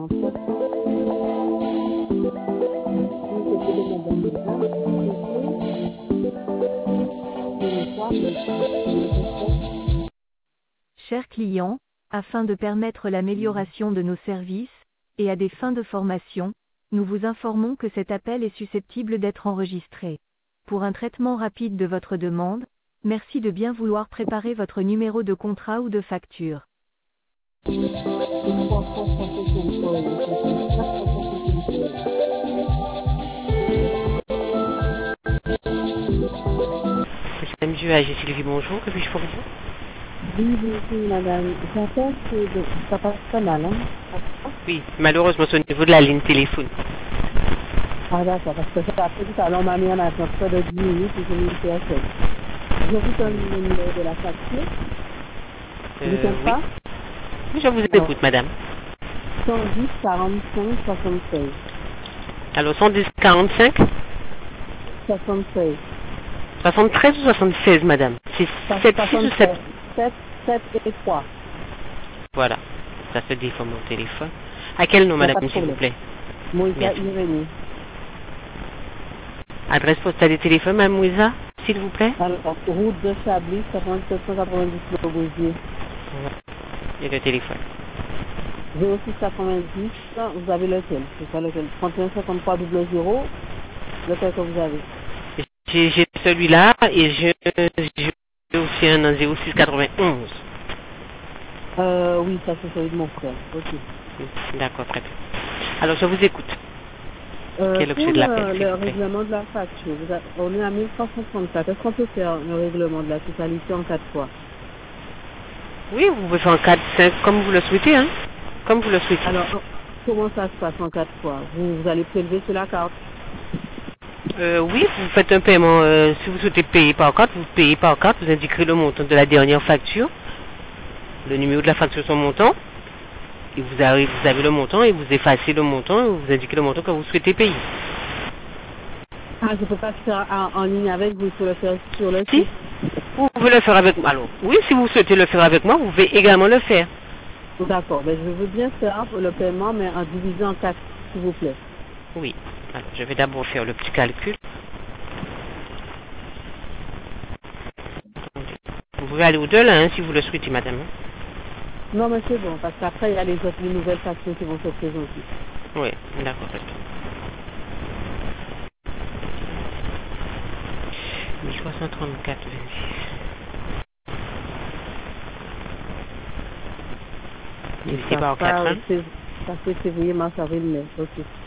Chers clients, afin de permettre l'amélioration de nos services, et à des fins de formation, nous vous informons que cet appel est susceptible d'être enregistré. Pour un traitement rapide de votre demande, merci de bien vouloir préparer votre numéro de contrat ou de facture. Madame Juage, Sylvie, bonjour, que puis-je pour vous? Oui, bonjour madame. J'attends que ça passe pas mal, hein? Oui, malheureusement, c'est au niveau de la ligne téléphone. Ah d'accord, parce que ça après tout à l'heure, on m'a mis en attente près de 10 minutes et je me suis fait. Je vous donne le numéro de la facture. Vous ne Oui. pas? Oui, je vous écoute, madame. 110 45 76. Alors, 110 45 76. 73 ou 76, madame? C'est 7, 6 ou 7? 7 et 3. Voilà, ça se déforme mon téléphone. À quel nom, madame, s'il vous plaît? Moïsa Irénée. Adresse postale et téléphone, madame Mouisa, s'il vous plaît? Alors, route de Chablis, 8790 Le Gosier. Voilà. Et le téléphone. 0690, vous avez lequel? C'est ça lequel? 3153 00, lequel que vous avez? J'ai celui-là et j'ai aussi un 0691. Oui, ça c'est celui de mon frère. Ok. D'accord, très bien. Alors, je vous écoute. Quel est l'objet Pour de l'appel, s'il le vous plaît? règlement de la facture, on est à 1334. Est-ce qu'on peut faire le règlement de la totalité en 4 fois? Oui, vous pouvez faire en 4, 5, comme vous le souhaitez, hein. Comme vous le souhaitez. Alors, comment ça se passe en 4 fois? Vous allez prélever sur la carte? Oui, vous faites un paiement, si vous souhaitez payer par carte, vous payez par carte, vous indiquerez le montant de la dernière facture, le numéro de la facture, son montant, et vous avez le montant, et vous effacez le montant, et vous indiquez le montant que vous souhaitez payer. Ah, je ne peux pas faire en ligne avec vous, il faut le faire sur le Si, site. vous pouvez le faire avec moi. Alors, oui, si vous souhaitez le faire avec moi, vous pouvez également le faire. D'accord, mais je veux bien faire le paiement, mais en divisant en 4, s'il vous plaît. Oui. Alors, je vais d'abord faire le petit calcul. Vous pouvez aller au-delà, hein, si vous le souhaitez, madame. Non, mais c'est bon, parce qu'après, il y a les autres nouvelles factures qui vont se présenter. Oui, d'accord. 1334, 26. Divisé par 4, hein. Ça fait février, mars, avril, mai. Ok.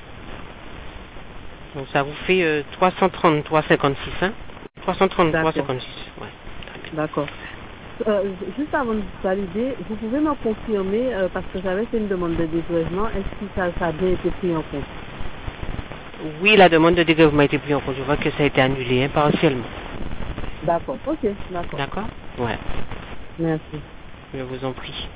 Donc ça vous fait 333,56, hein. 333,56, ouais. D'accord. Juste avant de valider, vous pouvez me confirmer, parce que j'avais fait une demande de dégrèvement, est-ce que ça a bien été pris en compte? Oui, la demande de dégrèvement a été prise en compte. Je vois que ça a été annulé, hein, partiellement. D'accord, ok, d'accord. D'accord? Ouais. Merci. Je vous en prie.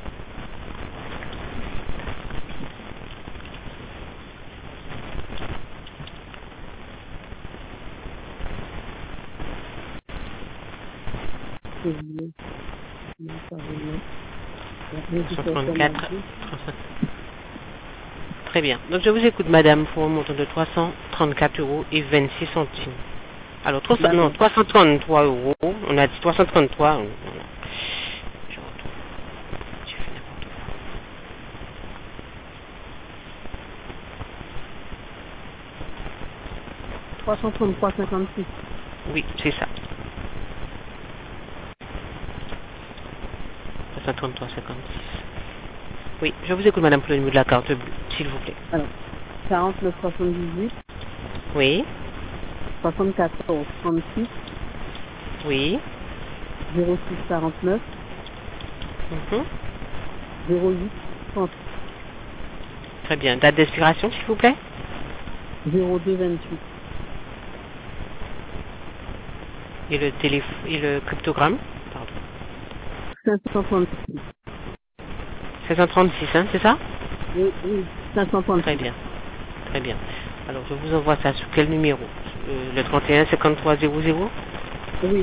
Février, mars, avril, mai. 134. Très bien. Donc je vous écoute, madame, pour un montant de 334 € et 26 centimes. Alors, 333 €. On a dit 333. Voilà. Je retrouve. J'ai fait n'importe quoi. 333,56. Oui, c'est ça. 333,56. Oui, je vous écoute, madame, pour le numéro de la carte bleue, s'il vous plaît. Alors, 49 78. Oui. 74 36. Oui. 06 49. 08 30. Très bien. Date d'expiration, s'il vous plaît. 02 28. Et le téléphone et le cryptogramme. Pardon. 536. 536, hein, c'est ça? Oui, 536. Très bien. Très bien. Alors, je vous envoie ça sur quel numéro? Le 31 53 00? Oui.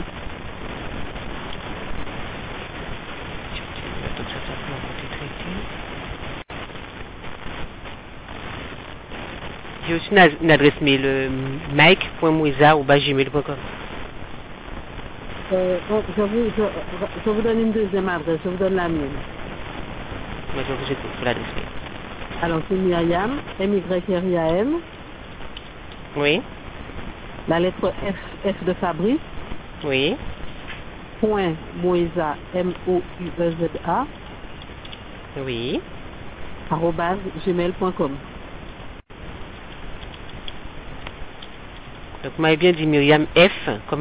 J'ai aussi une adresse mail, mike.moisa@gmail.com. Je vous donne une deuxième adresse, je vous donne la mienne. Moi, je vous écoute sur l'adresse mail. Alors, c'est Myriam, M-Y-R-I-A-M, Oui, la lettre F, F de Fabrice, oui, point Moïsa, M-O-U-E-Z-A, oui. @gmail.com. Donc, vous m'avez bien dit Myriam F, comme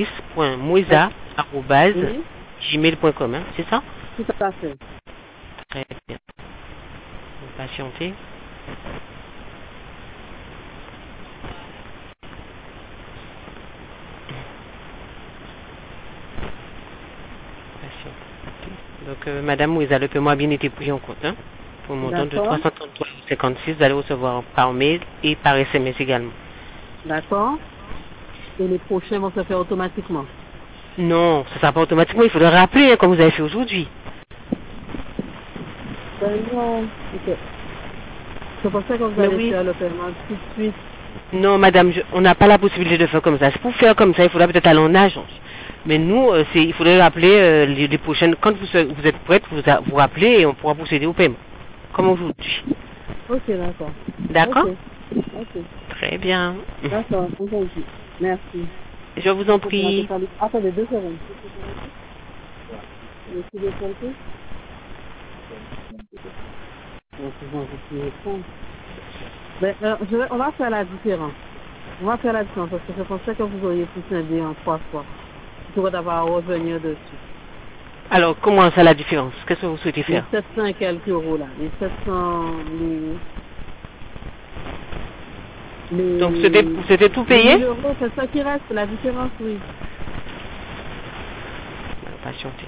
Fabrice.moisa@gmail.com, hein, c'est ça? Tout à fait. Très bien. Vous patientez. Donc, Madame Moïsa, le paiement a bien été pris en compte, hein, pour le montant de D'accord. 333,56. Vous allez recevoir par mail et par SMS également. D'accord. Et les prochains vont se faire automatiquement. Non, ça ne sera pas automatiquement. Il faudra rappeler, hein, comme vous avez fait aujourd'hui. Non. Ok. C'est pour ça que vous Mais allez oui. faire le paiement tout de suite. Non, madame, on n'a pas la possibilité de faire comme ça. Pour faire comme ça, il faudra peut-être aller en agence. Mais nous, il faudrait rappeler les prochaines. Quand vous êtes prête, vous rappelez et on pourra procéder au paiement. Comme aujourd'hui. Ok, d'accord. D'accord? Ok. Très bien. D'accord, entendu. Merci. Je vous en prie. Attendez 2 secondes. Monsieur de santé? Ben, on va faire la différence. On va faire la différence parce que je pensais que vous auriez pu scinder en 3 fois. Il faudrait d'avoir à revenir dessus. Alors, comment ça la différence? Qu'est-ce que vous souhaitez Les faire? 700 et quelques euros là. Les 700, Donc, c'était tout payé? 1000 euros, c'est ça qui reste, la différence, oui. Patientez.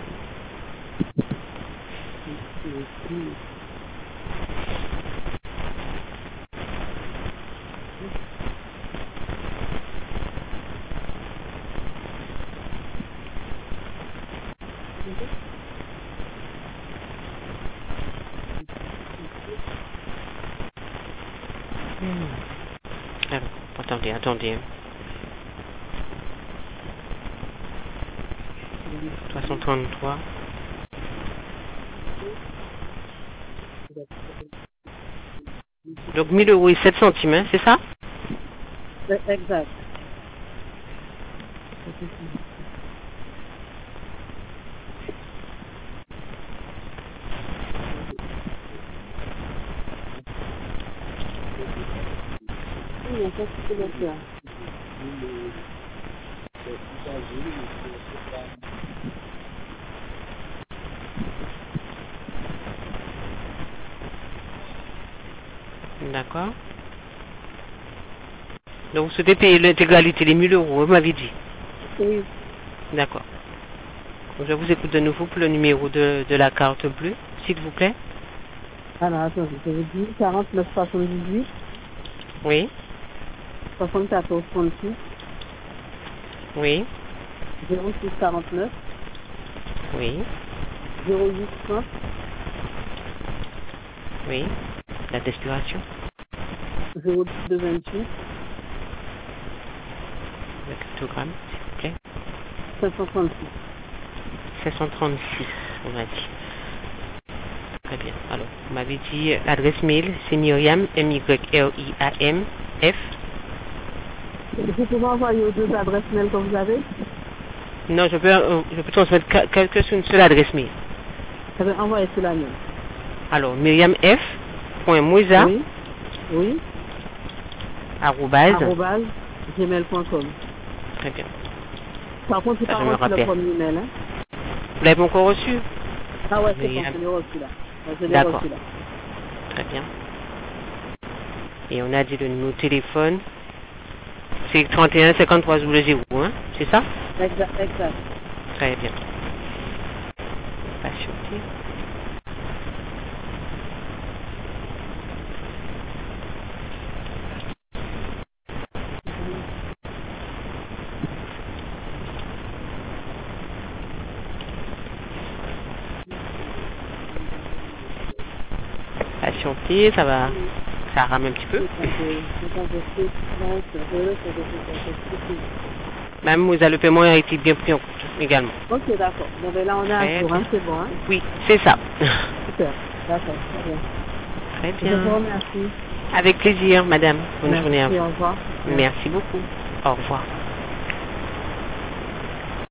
Alors, attendez. 333. Donc 1000 euros et 7 centimes, hein, c'est ça? Exact. D'accord. Donc vous souhaitez payer l'intégralité, les 1000 euros, vous m'avez dit. Oui. D'accord. Donc, je vous écoute de nouveau pour le numéro de la carte bleue, s'il vous plaît. Alors, attendez, je vous dis 49 78 Oui, 74 36 oui, 06 49 oui, 08 30 oui. Date d'expiration. 02 28 Le cryptogramme, s'il vous plaît. 536. 536, on m'a dit. Très bien. Alors, vous m'avez dit l'adresse mail, c'est Myriam, M-Y-R-I-A-M, F. Vous pouvez envoyer aux 2 adresses mail que vous avez? Non, je peux transmettre que sur une seule adresse mail. Eh bien, envoyez sur la mienne. Alors, myriamf.moisa, Oui. Oui. arrobase. @gmail.com. Très bien. Par contre, c'est Ça, pas je me reçu le rappelle. premier mail, hein? Vous l'avez pas encore reçu? Ah ouais, c'est Oui, bon, je l'ai reçu là. Ouais, je l'ai D'accord. reçu là. Très bien. Et on a dit le numéro de téléphone. C'est 31 53 0, hein? C'est ça? Exact. Très bien. Patientez. Patientez, ça va Ça rame un petit peu. Mademoiselle, le paiement a été bien pris en compte également. Ok, d'accord. Bon, ben là, on est à jour, hein, c'est bon. Hein? Oui, c'est ça. Super, d'accord, très bien. Très Je bien. vous remercie. Avec plaisir, madame. Bonne Merci, journée à vous. au revoir. Merci beaucoup. Au revoir.